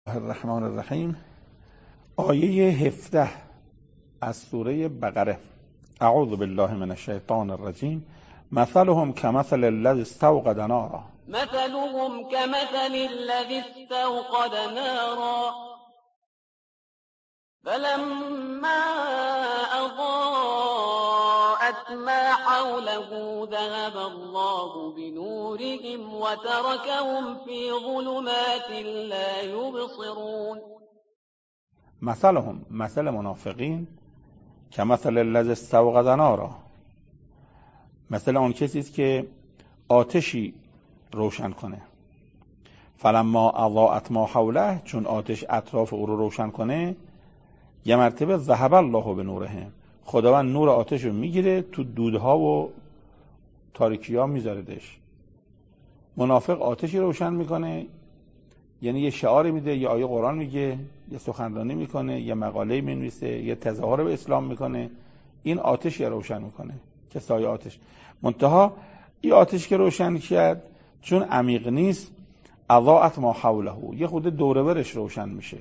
الرحمن الرحیم. آیه 17 از سوره بقره. اعوذ بالله من الشیطان الرجیم. مثلهم كمثل الذي استوقد نارا مثلهم كمثل الذي استوقد نارا فلما أضاءت ما حوله ذهب الله بنورهم وتركهم في ظلمات لا يبصرون. مثلهم، مثل منافقین، كمثل الذي استوقد نارا، مثل اون کسی است که آتشی روشن کنه. فلما اضاءت ما حوله، چون آتش اطراف او رو روشن کنه، یه مرتبه ذهب الله بنورهم، خداوند نور آتش رو میگیره تو دودها و تاریکی ها میذاردش. منافق آتشی روشن میکنه، یعنی یه شعاری میده، یه آیه قرآن میگه، یه سخنرانی میکنه، یه مقاله مینویسه، یه تظاهر به اسلام میکنه، این آتشی روشن میکنه که سایه آتش. منتها این آتش که روشن کرد چون عمیق نیست، اضاءت ما حوله، یه خود دوره برش روشن میشه.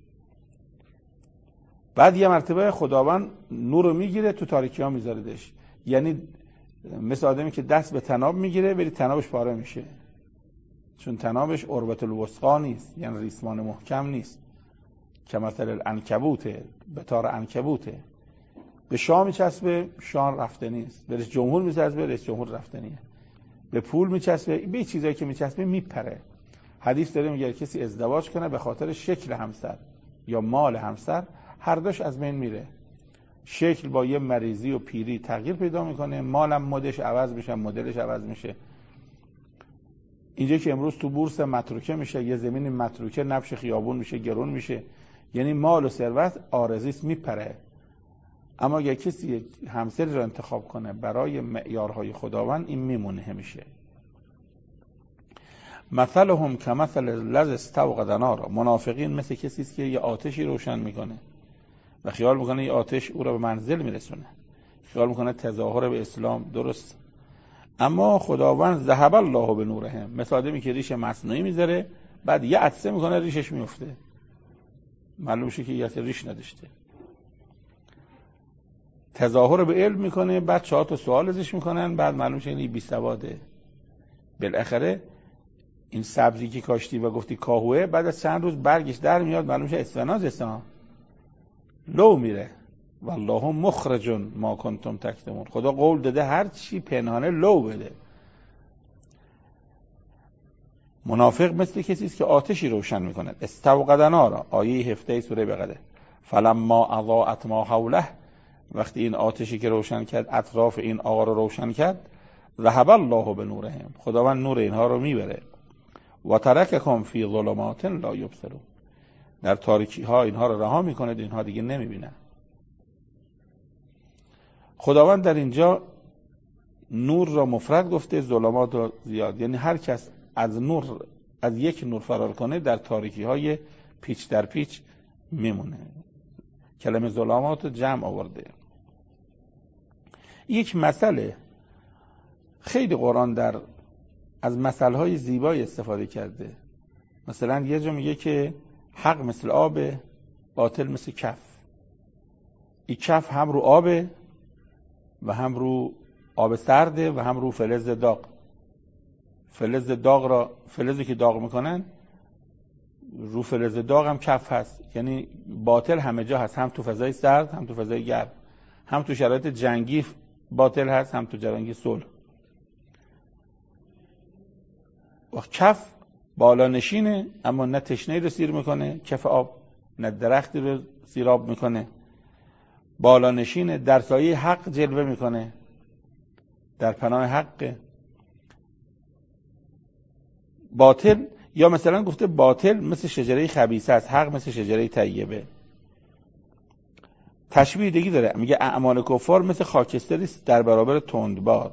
بعد یه مرتبه خداوند نور رو میگیره تو تاریکی ها میذاردش، یعنی مثل آدمی که دست به طناب میگیره ولی طنابش پاره میشه، چون طنابش عربة الوثقی نیست، یعنی ریسمان محکم نیست، که مثل العنکبوته، به تار عنکبوته. به شاه میچسبه، شاه رفته نیست. به رئیس جمهور میچسبه، رئیس جمهور رفته نیست. به پول میچسبه، به چیزایی که میچسبه میپره. حدیث داره میگه کسی ازدواج کنه به خاطر شکل همسر یا مال همسر، هر دوش از بین میره. شکل با یه مریضی و پیری تغییر پیدا میکنه، مالم مدش عوض میشه، مدلش عوض میشه. اینجا که امروز تو بورس متروکه میشه، یه زمین متروکه نبش خیابون میشه، گرون میشه، یعنی مال و ثروت عارضیست، میپره. اما اگه کسی همسری رو انتخاب کنه برای معیارهای خداوند، این میمونه همیشه. مثلهم كمثل الذي استوقد نارا، منافقین مثل کسی است که یه آتشی روشن میکنه و خیال میکنه این آتش او را به منزل میرسونه، خیال میکنه تظاهر به اسلام درست. اما خداوند ذهب الله بنورهم، مثل آدمی که ریش مصنوعی میذاره، بعد یه عطسه میکنه ریشش میفته، معلوم شه که یه ریش نداشته. تظاهر به علم میکنه، بعد 4 تا سوال ازش میکنن، بعد معلوم شه این بی‌سواده. بالاخره این سبزی که کاشتی و گفتی کاهوه، بعد از چند روز برگش در میاد، معلوم شه اسفناج لو میره. والله مخرج ما کنتم تکتمون، خدا قول داده هر چی پنهانه لو بده. منافق مثل کسی است که آتشی روشن میکنه. استوقد نارا، آیه 17 سوره بقره. فلما اضاءت ما حوله، وقتی این آتشی که روشن کرد اطراف این آقا رو روشن کرد، ذهب الله بنورهم، خداوند نور اینها رو میبره. و ترککم فی ظلمات لا یبصرون، در تاریکی ها اینها رو رها میکنه، اینها دیگه نمیبینن. خداوند در اینجا نور را مفرد گفته، ظلمات را زیاد، یعنی هر کس از یک نور فرار کنه در تاریکی های پیچ در پیچ میمونه. کلمه ظلمات جمع آورده. یک مسئله خیلی قرآن از مثل های زیبایی استفاده کرده. مثلا یه جا میگه که حق مثل آب، باطل مثل کف. این کف هم رو آبه و هم رو آب سرده و هم رو فلز داغ. فلزی که داغ میکنن، رو فلز داغ هم کف هست، یعنی باطل همه جا هست، هم تو فضای سرد هم تو فضای گرم، هم تو شرایط جنگی باطل هست، هم تو جنگی صلح. و کف بالا نشینه، اما نه تشنه‌ای رو سیر میکنه کف آب، نه درختی رو سیراب میکنه. بالا نشینه، در سایه حق جلوه میکنه، در پناه حقه. باطل، یا مثلا گفته باطل مثل شجره خبیثه است، حق مثل شجره طیبه. تشبیه دیگه داره، میگه اعمال کفار مثل خاکستری است در برابر تندباد،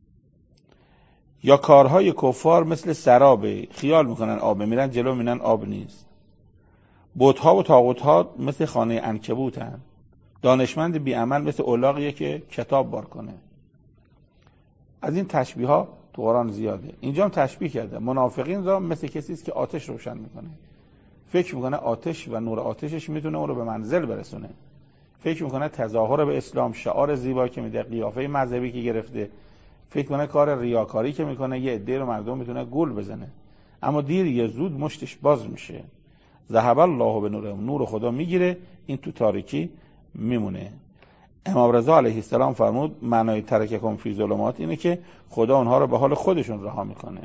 یا کارهای کفار مثل سرابه، خیال میکنن آب، میرن جلو میبینن آب نیست. بت‌ها و طاغوت‌ها مثل خانه عنکبوتن. دانشمند بی عمل مثل الاغیه که کتاب بار کنه. از این تشبیه ها تو قرآن زیاده. اینجا هم تشبیه کرده منافقین را مثل کسی است که آتش روشن میکنه. فکر میکنه آتش و نور آتشش میتونه اون رو به منزل برسونه. فکر میکنه تظاهر به اسلام، شعار زیبا که میده، قیافه مذهبی که گرفته، فکر کنه کار ریاکاری که میکنه یه عده رو مردم میتونه گول بزنه. اما دیر یا زود مشتش باز میشه. ذهب الله بنورهم، نور خدا میگیره، این تو تاریکی میمونه. امام رضا علیه السلام فرمود معنای ترککم فی ظلمات اینه که خدا اونها رو به حال خودشون رها میکنه.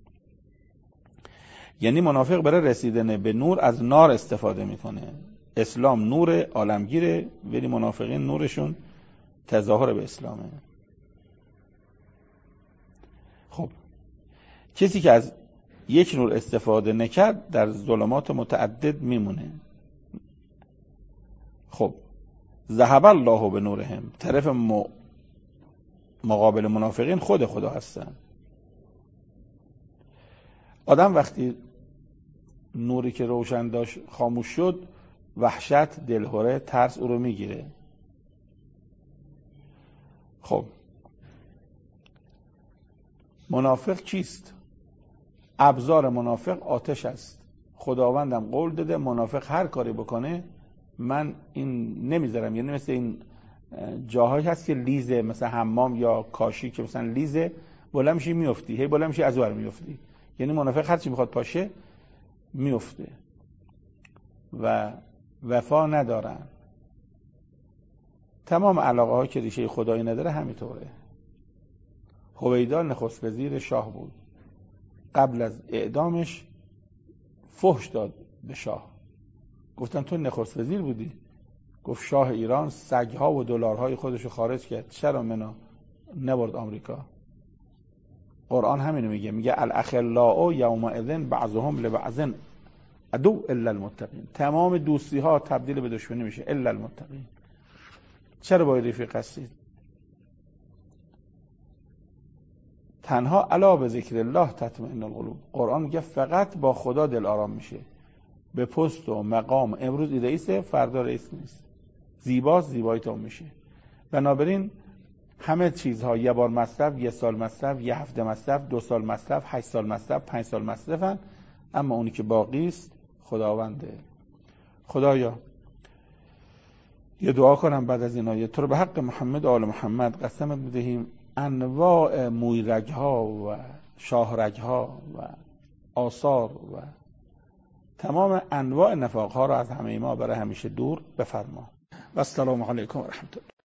یعنی منافق برای رسیدن به نور از نار استفاده میکنه. اسلام نور عالمگیره، ولی منافقین نورشون تظاهر به اسلامه. خب کسی که از یک نور استفاده نکرد در ظلمات متعدد میمونه. خب ذهب الله بنورهم، طرف مقابل منافقین خود خدا هستن. آدم وقتی نوری که روشن داشت خاموش شد، وحشت، دلهره، ترس او رو میگیره. خب منافق چیست؟ ابزار منافق آتش است. خداوندم قول داده منافق هر کاری بکنه من این نمیذارم. یعنی مثل این جاهایی هست که لیزه، مثلا حمام یا کاشی که مثلا لیزه، بلند میشی میافتی، هی بلند میشی از اون میافتی. یعنی منافق هر چی میخواد پاشه میفته و وفا ندارن. تمام علاقه ها که ریشه خدایی نداره همینطوره. هویدا نخست وزیر شاه بود. قبل از اعدامش فحش داد به شاه. گفتن تو نخست وزیر بودی؟ گفت شاه ایران سگها و دلارهای خودشو خارج کرد، چرا منو نبرد آمریکا؟ قرآن همینو میگه الاخلاء یومئذ بعضهم لبعض عدو الا المتقین. تمام دوستی ها تبدیل به دشمنی میشه الا المتقین. چرا باید رفیق هستید؟ تنها الا به ذکر الله تطمئن القلوب. قرآن میگه فقط با خدا دل آرام میشه. به پست و مقام امروز رئیسه، فردا رئیس نیست. زیباست، زیباییتون میشه. بنابراین همه چیزها یه بار مصرف، یه سال مصرف، یه هفته مصرف، 2 سال مصرف، 8 سال مصرف، 5 سال مصرفن، اما اونی که باقی است خداونده. خدایا یه دعا کنم بعد از این آیه، تو رو به حق محمد و آل محمد قسمت بدهیم انواع مویرگ‌ها و شاهرگ‌ها و آثار و تمام انواع نفاق‌ها را از همه ما برای همیشه دور بفرما. و السلام علیکم و رحمت الله.